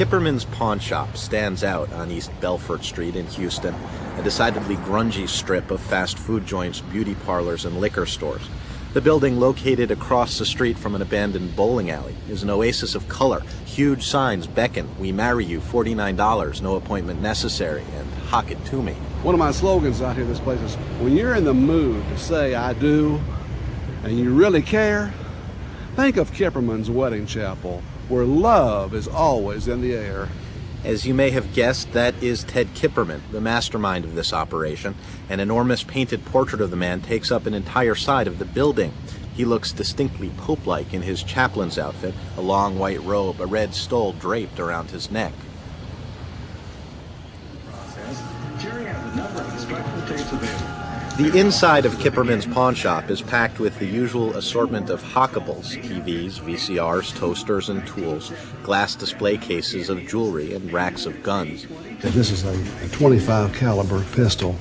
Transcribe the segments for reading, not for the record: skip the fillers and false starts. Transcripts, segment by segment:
Kipperman's Pawn Shop stands out on East Belfort Street in Houston, a decidedly grungy strip of fast food joints, beauty parlors, and liquor stores. The building, located across the street from an abandoned bowling alley, is an oasis of color. Huge signs beckon, "We marry you, $49, no appointment necessary," and "Hock it to me." One of my slogans out here at this place is, when you're in the mood to say I do, and you really care, think of Kipperman's Wedding Chapel, where love is always in the air. As you may have guessed, that is Ted Kipperman, the mastermind of this operation. An enormous painted portrait of the man takes up an entire side of the building. He looks distinctly Pope-like in his chaplain's outfit, a long white robe, a red stole draped around his neck. The inside of Kipperman's Pawn Shop is packed with the usual assortment of hockables, TVs, VCRs, toasters, and tools, glass display cases of jewelry, and racks of guns. This is a .25 caliber pistol,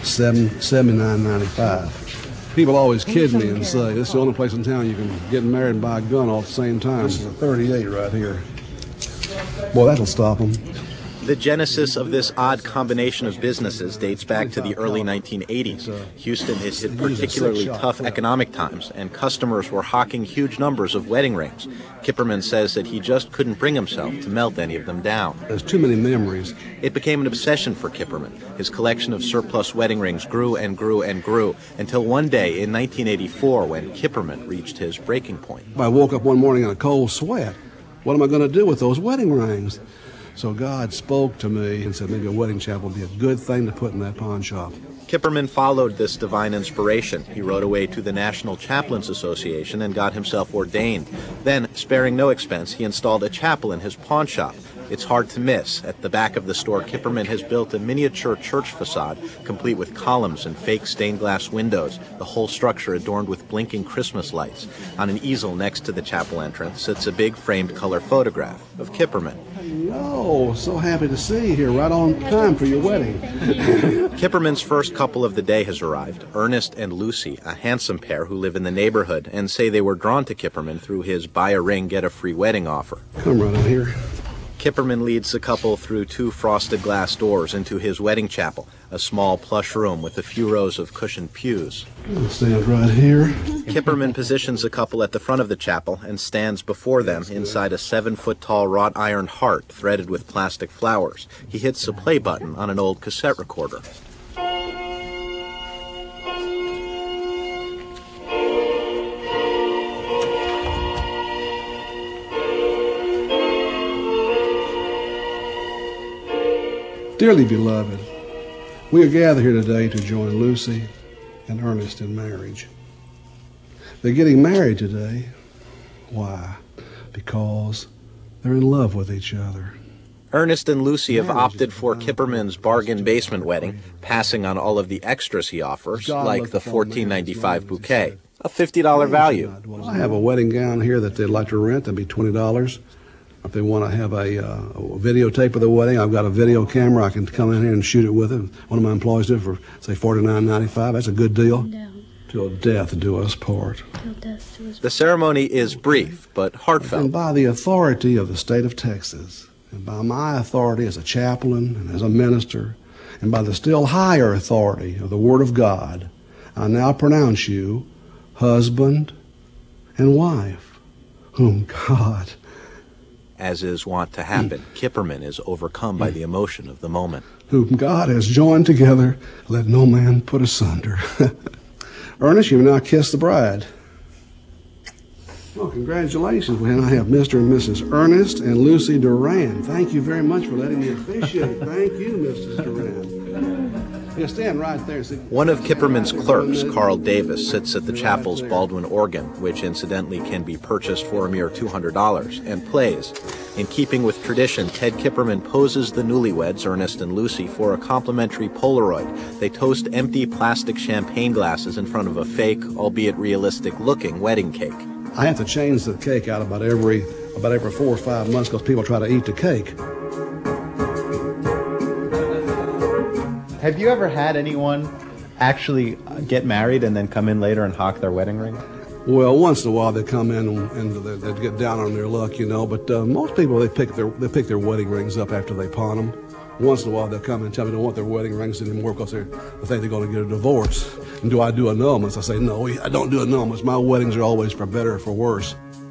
$79.95. People always kid me and say, this is the only place in town you can get married and buy a gun all at the same time. This is a .38 right here. Boy, that'll stop them. The genesis of this odd combination of businesses dates back to the early 1980s. Houston had hit particularly tough economic times, and customers were hawking huge numbers of wedding rings. Kipperman says that he just couldn't bring himself to melt any of them down. There's too many memories. It became an obsession for Kipperman. His collection of surplus wedding rings grew and grew and grew, until one day in 1984 when Kipperman reached his breaking point. I woke up one morning in a cold sweat. What am I going to do with those wedding rings? So God spoke to me and said maybe a wedding chapel would be a good thing to put in that pawn shop. Kipperman followed this divine inspiration. He rode away to the National Chaplains Association and got himself ordained. Then, sparing no expense, he installed a chapel in his pawn shop. It's hard to miss. At the back of the store, Kipperman has built a miniature church facade, complete with columns and fake stained glass windows, the whole structure adorned with blinking Christmas lights. On an easel next to the chapel entrance sits a big framed color photograph of Kipperman. Oh, so happy to see you here, right on time for your wedding. Kipperman's first couple of the day has arrived, Ernest and Lucy, a handsome pair who live in the neighborhood and say they were drawn to Kipperman through his buy a ring, get a free wedding offer. Come right in here. Kipperman leads the couple through two frosted glass doors into his wedding chapel, a small plush room with a few rows of cushioned pews. I'll stand right here. Kipperman positions the couple at the front of the chapel and stands before them inside a 7-foot-tall wrought iron heart threaded with plastic flowers. He hits the play button on an old cassette recorder. Dearly beloved, we are gathered here today to join Lucy and Ernest in marriage. They're getting married today. Why? Because they're in love with each other. Ernest and Lucy have opted for Kipperman's bargain basement wedding, passing on all of the extras he offers, like the $14.95 bouquet, a $50 value. I have a wedding gown here that they'd like to rent. That'd be $20. If they want to have a videotape of the wedding, I've got a video camera. I can come in here and shoot it with it. One of my employees did it for, say, $49.95. That's a good deal. No. Till death do us part. Till death do us part. The ceremony is brief but heartfelt. And by the authority of the state of Texas, and by my authority as a chaplain and as a minister, and by the still higher authority of the Word of God, I now pronounce you husband and wife, whom God... As is wont to happen, Kipperman is overcome by the emotion of the moment. Whom God has joined together, let no man put asunder. Ernest, you may now kiss the bride. Well, congratulations. And I have Mr. and Mrs. Ernest and Lucy Duran. Thank you very much for letting me officiate. Thank you, Mrs. Duran. Yeah, stand right there. One of Kipperman's clerks, Carl Davis, sits at the chapel's Baldwin organ, which incidentally can be purchased for a mere $200, and plays. In keeping with tradition, Ted Kipperman poses the newlyweds, Ernest and Lucy, for a complimentary Polaroid. They toast empty plastic champagne glasses in front of a fake, albeit realistic-looking wedding cake. I have to change the cake out about every 4 or 5 months because people try to eat the cake. Have you ever had anyone actually get married and then come in later and hawk their wedding ring? Well, once in a while they come in and they get down on their luck, But most people they pick their wedding rings up after they pawn them. Once in a while they'll come and tell me they don't want their wedding rings anymore because they think they're going to get a divorce. And do I do annulments? I say no, I don't do annulments. My weddings are always for better or for worse.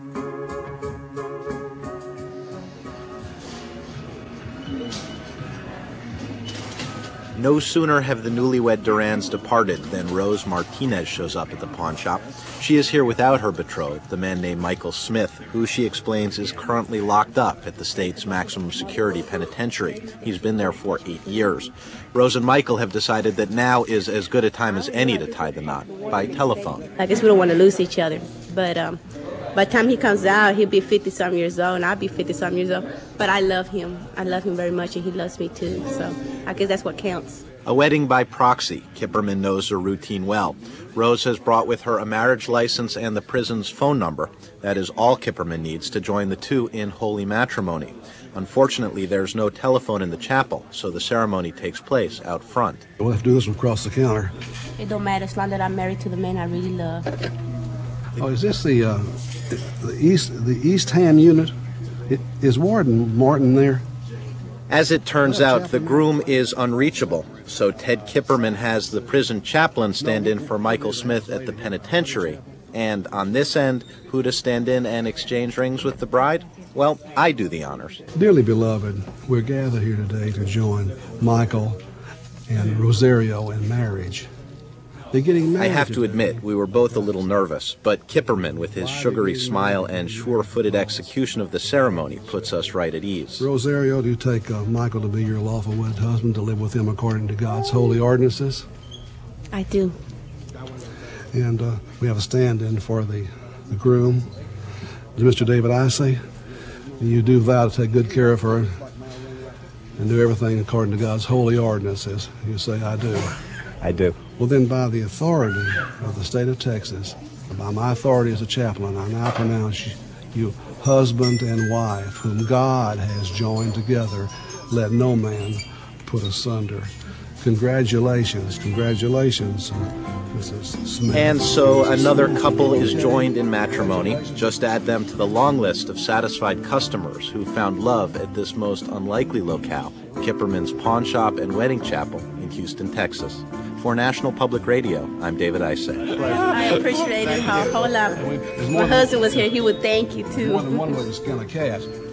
No sooner have the newlywed Durans departed than Rose Martinez shows up at the pawn shop. She is here without her betrothed, the man named Michael Smith, who she explains is currently locked up at the state's maximum security penitentiary. He's been there for 8 years. Rose and Michael have decided that now is as good a time as any to tie the knot, by telephone. I guess we don't want to lose each other, but by the time he comes out, he'll be 50-some years old, and I'll be 50-some years old. But I love him. I love him very much, and he loves me too. So I guess that's what counts. A wedding by proxy. Kipperman knows her routine well. Rose has brought with her a marriage license and the prison's phone number. That is all Kipperman needs to join the two in holy matrimony. Unfortunately, there's no telephone in the chapel, so the ceremony takes place out front. We'll have to do this one across the counter. It don't matter as long as I'm married to the man I really love. Oh, is this the East Ham unit? Is Warden Martin there? As it turns out, the groom is unreachable, so Ted Kipperman has the prison chaplain stand in for Michael Smith at the penitentiary. And on this end, who to stand in and exchange rings with the bride? Well, I do the honors. Dearly beloved, we're gathered here today to join Michael and Rosario in marriage. They're getting married. I have to admit, we were both a little nervous, but Kipperman, with his sugary smile and sure-footed execution of the ceremony, puts us right at ease. Rosario, do you take Michael to be your lawful wedded husband, to live with him according to God's holy ordinances? I do. And we have a stand-in for the groom, Mr. David Isay. You do vow to take good care of her and do everything according to God's holy ordinances. You say, I do. I do. Well, then, by the authority of the state of Texas, by my authority as a chaplain, I now pronounce you husband and wife, whom God has joined together. Let no man put asunder. Congratulations, Mrs. Smith. And so another couple is joined in matrimony. Just add them to the long list of satisfied customers who found love at this most unlikely locale, Kipperman's Pawn Shop and Wedding Chapel in Houston, Texas. For National Public Radio, I'm David Isay. I appreciate it a whole lot. My husband was here, he would thank you too. One way to skin a cat.